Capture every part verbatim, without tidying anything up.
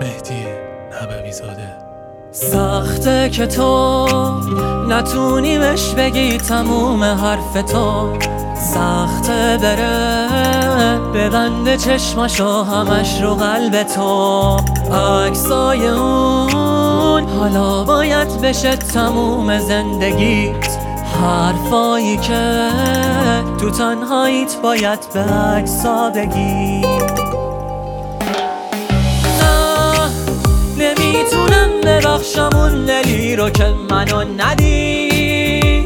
مهدی نبوی زاده. سخته که تو نتونی بهش بگی تموم حرف تو، سخته بره ببنده چشماشو همش رو قلب تو. عکسای اون حالا باید بشه تموم زندگیت، حرفایی که تو تنهاییت باید به عکسا بگی. نمیتونم ببخشم اون دلی رو که منو ندی،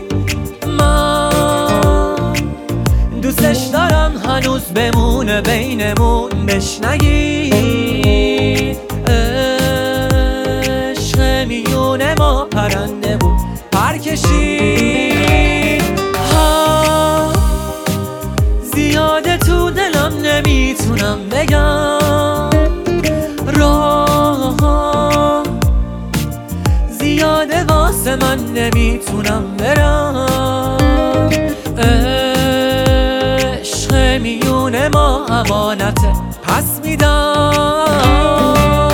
من دوستش دارم هنوز بمونه بینمون بهش نگی. عشق میونه ما پرنده بود پر کشید، ها زیاده تو دلم نمیتونم بگم، راه زیاده واسه من نمیتونم برم. عشق میونه ما امانته پس میدم.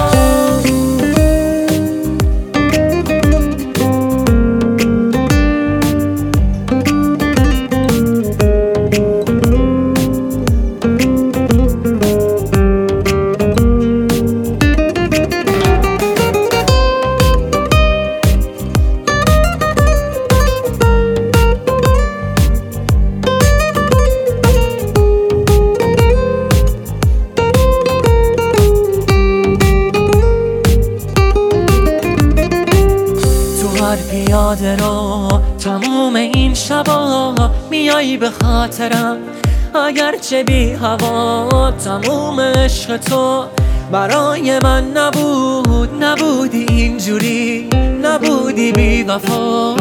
هر پیاده رو تموم این شبا میایی به خاطرم، اگرچه بی هوا تموم عشق تو برای من نبود، نبودی اینجوری، نبودی بی وفا.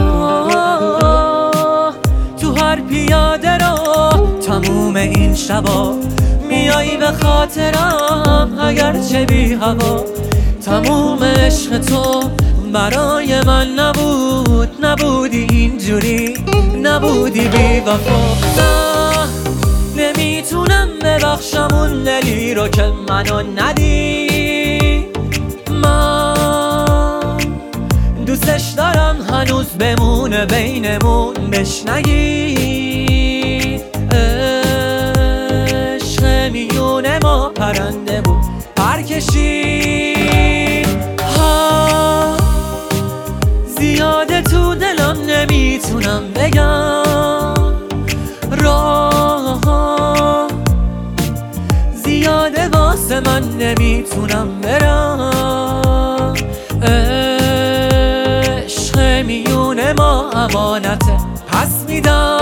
تو هر پیاده رو تموم این شبا میایی به خاطرم، اگرچه بی هوا تموم عشق تو برای من نبود، نبودی اینجوری، نبودی بی وفا. نه نمیتونم ببخشم اون دلی رو که منو ندی، من دوستش دارم هنوز بمونه بینمون بهش نگی. عشق میونه ما پرنده بود پر کشید، زیاده تو دلم نمیتونم بگم، راه زیاده واسه من نمیتونم برم. عشق میونه ما امانته پس میدم.